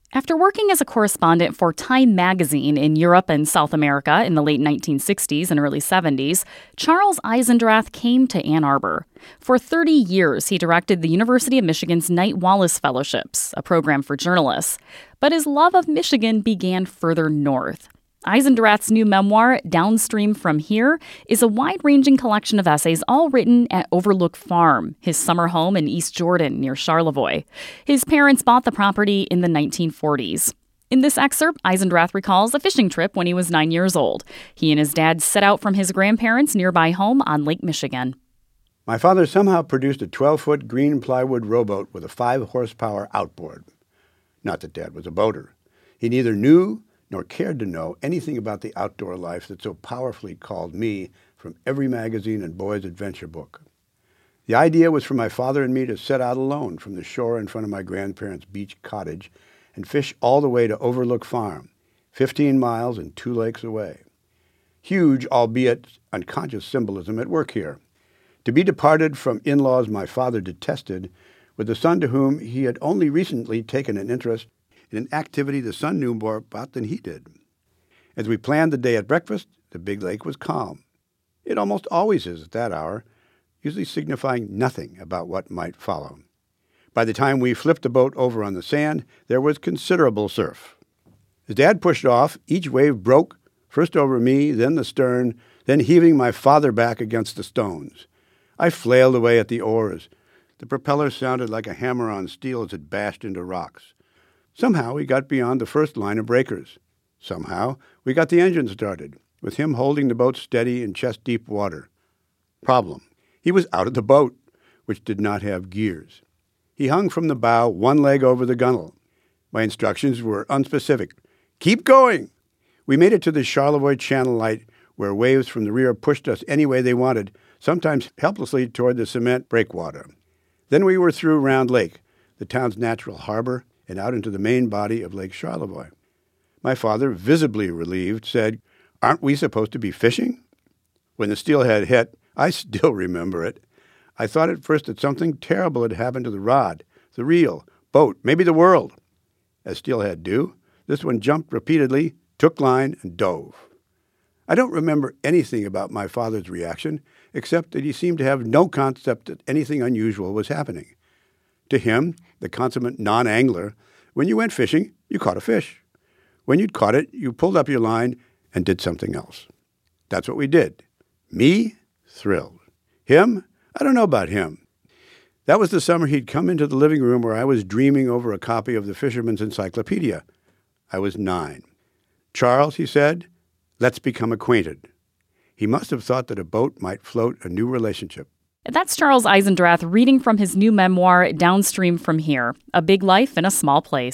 After working as a correspondent for Time magazine in Europe and South America in the late 1960s and early 70s, Charles Eisendrath came to Ann Arbor. For 30 years, he directed the University of Michigan's Knight Wallace Fellowships, a program for journalists. But his love of Michigan began further north. Eisendrath's new memoir, Downstream from Here, is a wide-ranging collection of essays all written at Overlook Farm, his summer home in East Jordan near Charlevoix. His parents bought the property in the 1940s. In this excerpt, Eisendrath recalls a fishing trip when he was 9 years old. He and his dad set out from his grandparents' nearby home on Lake Michigan. My father somehow produced a 12-foot green plywood rowboat with a 5-horsepower outboard. Not that Dad was a boater. He neither knew nor cared to know anything about the outdoor life that so powerfully called me from every magazine and boy's adventure book. The idea was for my father and me to set out alone from the shore in front of my grandparents' beach cottage and fish all the way to Overlook Farm, 15 miles and 2 lakes away. Huge, albeit unconscious symbolism at work here. To be departed from in-laws my father detested, with a son to whom he had only recently taken an interest in an activity the son knew more about than he did. As we planned the day at breakfast, the big lake was calm. It almost always is at that hour, usually signifying nothing about what might follow. By the time we flipped the boat over on the sand, there was considerable surf. As Dad pushed off, each wave broke, first over me, then the stern, then heaving my father back against the stones. I flailed away at the oars. The propeller sounded like a hammer on steel as it bashed into rocks. Somehow we got beyond the first line of breakers. Somehow we got the engine started, with him holding the boat steady in chest-deep water. Problem: he was out of the boat, which did not have gears. He hung from the bow, one leg over the gunwale. My instructions were unspecific. Keep going! We made it to the Charlevoix Channel Light, where waves from the rear pushed us any way they wanted, sometimes helplessly toward the cement breakwater. Then we were through Round Lake, the town's natural harbor, and out into the main body of Lake Charlevoix. My father, visibly relieved, said, "Aren't we supposed to be fishing?" When the steelhead hit, I still remember it. I thought at first that something terrible had happened to the rod, the reel, boat, maybe the world. As steelhead do, this one jumped repeatedly, took line, and dove. I don't remember anything about my father's reaction, except that he seemed to have no concept that anything unusual was happening. To him, the consummate non-angler, when you went fishing, you caught a fish. When you'd caught it, you pulled up your line and did something else. That's what we did. Me? Thrilled. Him? I don't know about him. That was the summer he'd come into the living room where I was dreaming over a copy of the Fisherman's Encyclopedia. I was 9. "Charles," he said, "let's become acquainted." He must have thought that a boat might float a new relationship. That's Charles Eisendrath reading from his new memoir, Downstream from Here, A Big Life in a Small Place.